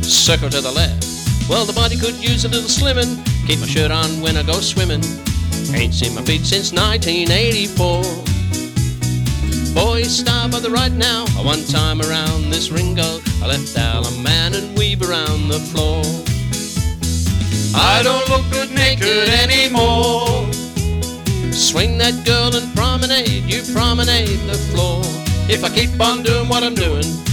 circle to the left. Well, the body could use a little slimming. Keep my shirt on when I go swimming. Ain't seen my feet since 1984. Boys, stop by the right now. One time around this ringo, I left Alan Man and weave around the floor. I don't look good naked anymore. Swing that girl and promenade, you promenade the floor. If I keep on doing what I'm doing,